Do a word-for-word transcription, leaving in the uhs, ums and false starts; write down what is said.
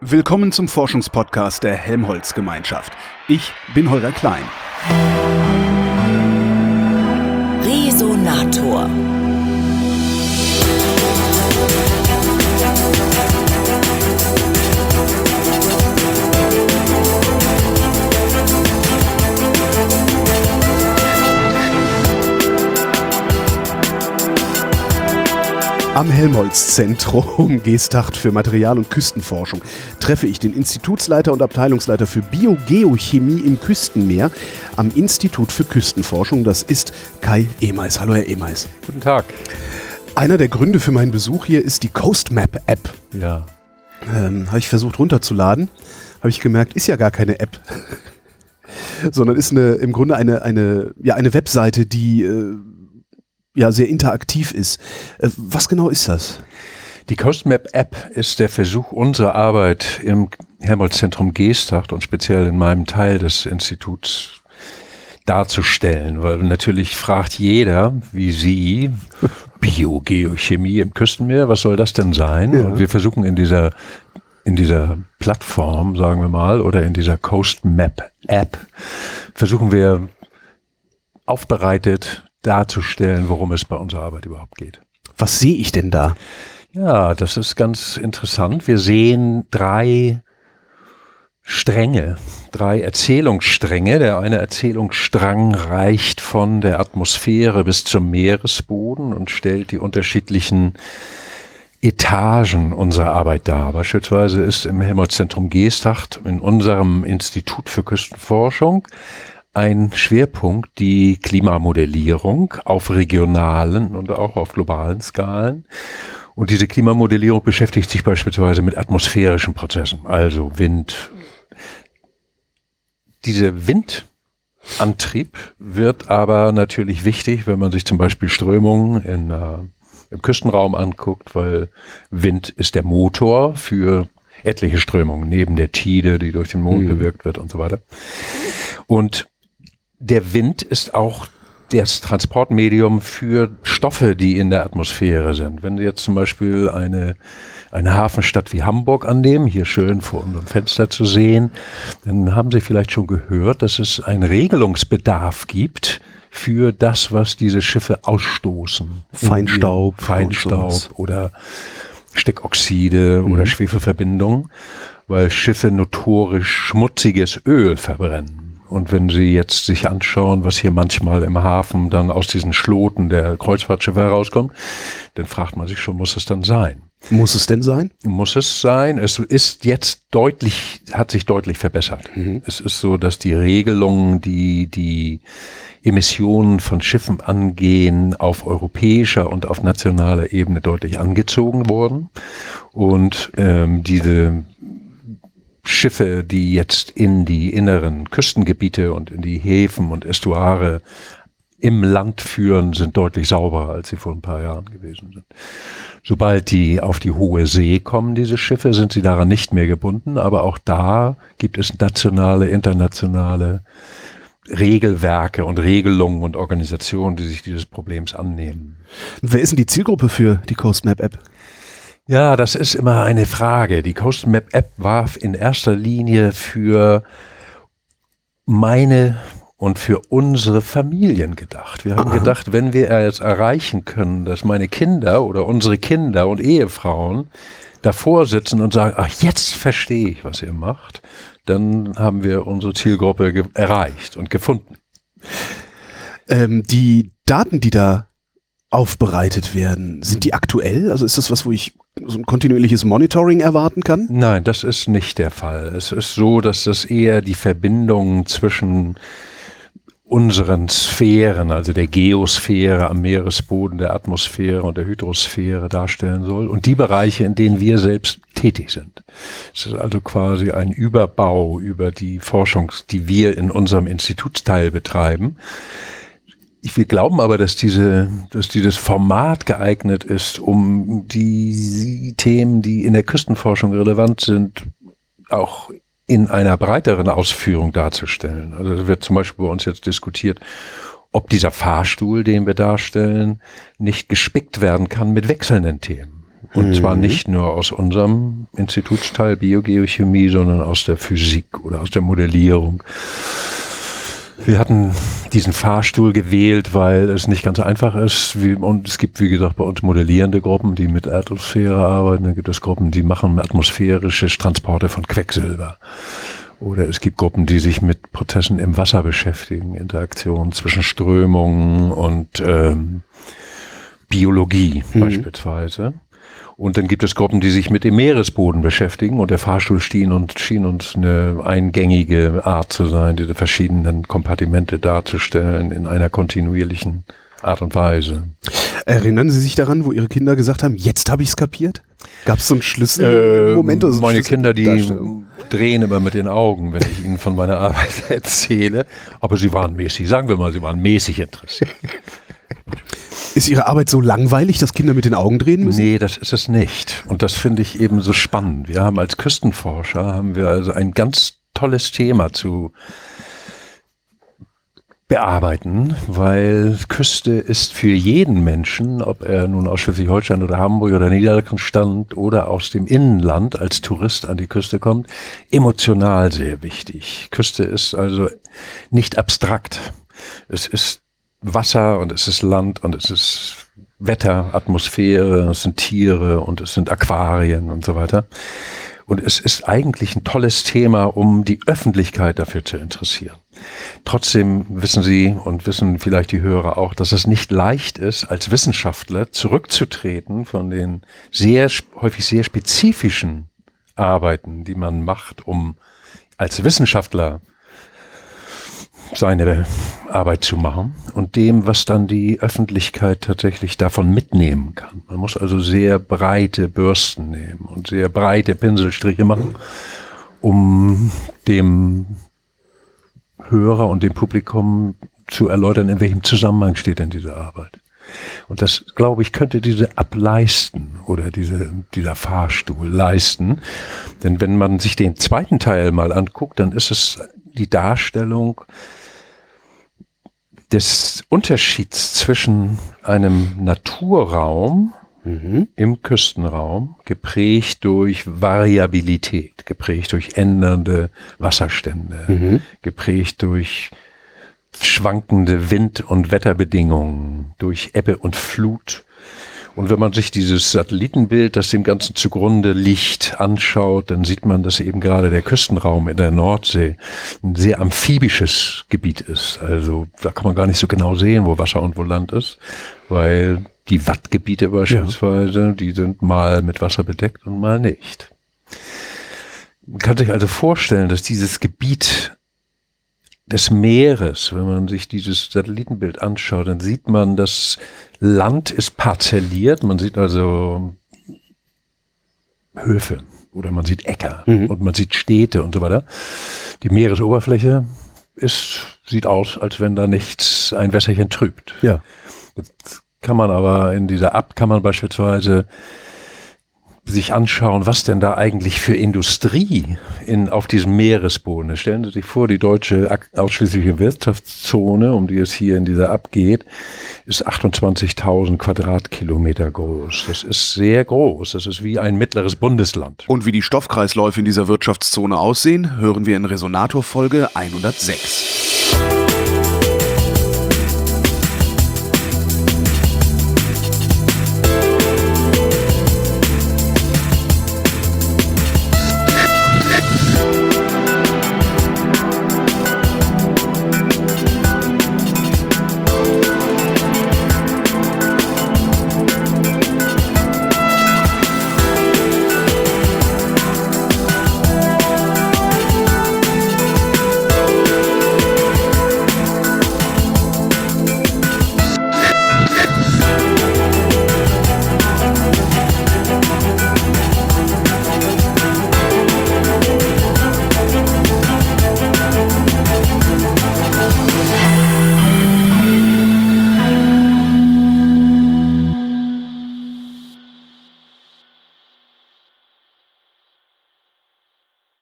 Willkommen zum Forschungspodcast der Helmholtz-Gemeinschaft. Ich bin Holger Klein. Resonator. Am Helmholtz-Zentrum Geesthacht für Material- und Küstenforschung treffe ich den Institutsleiter und Abteilungsleiter für Biogeochemie im Küstenmeer am Institut für Küstenforschung. Das ist Kai Ehmeis. Hallo, Herr Ehmeis. Guten Tag. Einer der Gründe für meinen Besuch hier ist die CoastMap-App. Ja. Ähm, habe ich versucht runterzuladen, habe ich gemerkt, ist ja gar keine App, sondern ist eine, im Grunde eine, eine, ja, eine Webseite, die äh, ja sehr interaktiv ist. Äh, was genau ist das? Die CoastMap-App ist der Versuch, unsere Arbeit im Helmholtz-Zentrum Geesthacht und speziell in meinem Teil des Instituts darzustellen, weil natürlich fragt jeder, wie Sie, Biogeochemie im Küstenmeer, was soll das denn sein? Ja. Und wir versuchen in dieser in dieser Plattform, sagen wir mal, oder in dieser CoastMap-App, versuchen wir aufbereitet darzustellen, worum es bei unserer Arbeit überhaupt geht. Was sehe ich denn da? Ja, das ist ganz interessant. Wir sehen drei Stränge, drei Erzählungsstränge. Der eine Erzählungsstrang reicht von der Atmosphäre bis zum Meeresboden und stellt die unterschiedlichen Etagen unserer Arbeit dar. Beispielsweise ist im Helmholtz-Zentrum Geesthacht in unserem Institut für Küstenforschung ein Schwerpunkt die Klimamodellierung auf regionalen und auch auf globalen Skalen. Und diese Klimamodellierung beschäftigt sich beispielsweise mit atmosphärischen Prozessen, also Wind. Dieser Windantrieb wird aber natürlich wichtig, wenn man sich zum Beispiel Strömungen in, äh, im Küstenraum anguckt, weil Wind ist der Motor für etliche Strömungen, neben der Tide, die durch den Mond mhm. bewirkt wird und so weiter. Und der Wind ist auch das Transportmedium für Stoffe, die in der Atmosphäre sind. Wenn Sie jetzt zum Beispiel eine, eine Hafenstadt wie Hamburg annehmen, hier schön vor unserem Fenster zu sehen, dann haben Sie vielleicht schon gehört, dass es einen Regelungsbedarf gibt für das, was diese Schiffe ausstoßen. Feinstaub. Feinstaub oder Stickoxide mhm. oder Schwefelverbindungen, weil Schiffe notorisch schmutziges Öl verbrennen. Und wenn Sie jetzt sich anschauen, was hier manchmal im Hafen dann aus diesen Schloten der Kreuzfahrtschiffe herauskommt, dann fragt man sich schon, muss es dann sein? Muss es denn sein? Muss es sein. Es ist jetzt deutlich, hat sich deutlich verbessert. Mhm. Es ist so, dass die Regelungen, die die Emissionen von Schiffen angehen, auf europäischer und auf nationaler Ebene deutlich angezogen wurden. Und ähm, diese Schiffe, die jetzt in die inneren Küstengebiete und in die Häfen und Estuare im Land führen, sind deutlich sauberer, als sie vor ein paar Jahren gewesen sind. Sobald die auf die hohe See kommen, diese Schiffe, sind sie daran nicht mehr gebunden, aber auch da gibt es nationale, internationale Regelwerke und Regelungen und Organisationen, die sich dieses Problems annehmen. Wer ist denn die Zielgruppe für die CoastMap-App? Ja, das ist immer eine Frage. Die CoastMap-App war in erster Linie für meine und für unsere Familien gedacht. Wir haben Aha. gedacht, wenn wir jetzt erreichen können, dass meine Kinder oder unsere Kinder und Ehefrauen davor sitzen und sagen, ach, jetzt verstehe ich, was ihr macht, dann haben wir unsere Zielgruppe ge- erreicht und gefunden. Ähm, die Daten, die da aufbereitet werden, sind die aktuell? Also ist das was, wo ich so ein kontinuierliches Monitoring erwarten kann? Nein, das ist nicht der Fall. Es ist so, dass das eher die Verbindung zwischen unseren Sphären, also der Geosphäre am Meeresboden, der Atmosphäre und der Hydrosphäre darstellen soll und die Bereiche, in denen wir selbst tätig sind. Es ist also quasi ein Überbau über die Forschung, die wir in unserem Institutsteil betreiben. Wir glauben aber, dass diese, dass dieses Format geeignet ist, um die Themen, die in der Küstenforschung relevant sind, auch in einer breiteren Ausführung darzustellen. Also es wird zum Beispiel bei uns jetzt diskutiert, ob dieser Fahrstuhl, den wir darstellen, nicht gespickt werden kann mit wechselnden Themen. Und Mhm. zwar nicht nur aus unserem Institutsteil Biogeochemie, sondern aus der Physik oder aus der Modellierung. Wir hatten diesen Fahrstuhl gewählt, weil es nicht ganz einfach ist. Wie, und es gibt, wie gesagt, bei uns modellierende Gruppen, die mit Erdatmosphäre arbeiten. Dann gibt es Gruppen, die machen atmosphärische Transporte von Quecksilber. Oder es gibt Gruppen, die sich mit Prozessen im Wasser beschäftigen, Interaktion zwischen Strömungen und ähm, Biologie mhm. beispielsweise. Und dann gibt es Gruppen, die sich mit dem Meeresboden beschäftigen, und der Fahrstuhl schien uns, schien uns eine eingängige Art zu sein, diese verschiedenen Kompartimente darzustellen in einer kontinuierlichen Art und Weise. Erinnern Sie sich daran, wo Ihre Kinder gesagt haben, jetzt habe ich es kapiert? Gab es so einen Schlüsselmoment? Äh, also meine Schlüssel Kinder, die drehen immer mit den Augen, wenn ich ihnen von meiner Arbeit erzähle. Aber sie waren mäßig, sagen wir mal, sie waren mäßig interessiert. Ist Ihre Arbeit so langweilig, dass Kinder mit den Augen drehen müssen? Nee, das ist es nicht. Und das finde ich eben so spannend. Wir haben als Küstenforscher, haben wir also ein ganz tolles Thema zu bearbeiten, weil Küste ist für jeden Menschen, ob er nun aus Schleswig-Holstein oder Hamburg oder Niedersachsen stammt oder aus dem Innenland als Tourist an die Küste kommt, emotional sehr wichtig. Küste ist also nicht abstrakt. Es ist Wasser und es ist Land und es ist Wetter, Atmosphäre, es sind Tiere und es sind Aquarien und so weiter. Und es ist eigentlich ein tolles Thema, um die Öffentlichkeit dafür zu interessieren. Trotzdem wissen Sie und wissen vielleicht die Hörer auch, dass es nicht leicht ist, als Wissenschaftler zurückzutreten von den sehr, häufig sehr spezifischen Arbeiten, die man macht, um als Wissenschaftler seine Arbeit zu machen und dem, was dann die Öffentlichkeit tatsächlich davon mitnehmen kann. Man muss also sehr breite Bürsten nehmen und sehr breite Pinselstriche machen, um dem Hörer und dem Publikum zu erläutern, in welchem Zusammenhang steht denn diese Arbeit. Und das, glaube ich, könnte diese ableisten oder diese, dieser Fahrstuhl leisten. Denn wenn man sich den zweiten Teil mal anguckt, dann ist es die Darstellung des Unterschieds zwischen einem Naturraum mhm. im Küstenraum, geprägt durch Variabilität, geprägt durch ändernde Wasserstände, mhm. geprägt durch schwankende Wind- und Wetterbedingungen, durch Ebbe und Flut. Und wenn man sich dieses Satellitenbild, das dem Ganzen zugrunde liegt, anschaut, dann sieht man, dass eben gerade der Küstenraum in der Nordsee ein sehr amphibisches Gebiet ist. Also da kann man gar nicht so genau sehen, wo Wasser und wo Land ist, weil die Wattgebiete beispielsweise, ja. die sind mal mit Wasser bedeckt und mal nicht. Man kann sich also vorstellen, dass dieses Gebiet des Meeres, wenn man sich dieses Satellitenbild anschaut, dann sieht man, dass Land ist parzelliert, man sieht also Höfe oder man sieht Äcker mhm. und man sieht Städte und so weiter. Die Meeresoberfläche ist, sieht aus, als wenn da nichts ein Wässerchen trübt. Ja. Jetzt kann man aber in dieser App kann man beispielsweise sich anschauen, was denn da eigentlich für Industrie in, auf diesem Meeresboden ist. Stellen Sie sich vor, die deutsche ausschließliche Wirtschaftszone, um die es hier in dieser App geht, ist achtundzwanzigtausend Quadratkilometer groß. Das ist sehr groß. Das ist wie ein mittleres Bundesland. Und wie die Stoffkreisläufe in dieser Wirtschaftszone aussehen, hören wir in Resonator Folge hundertsechs.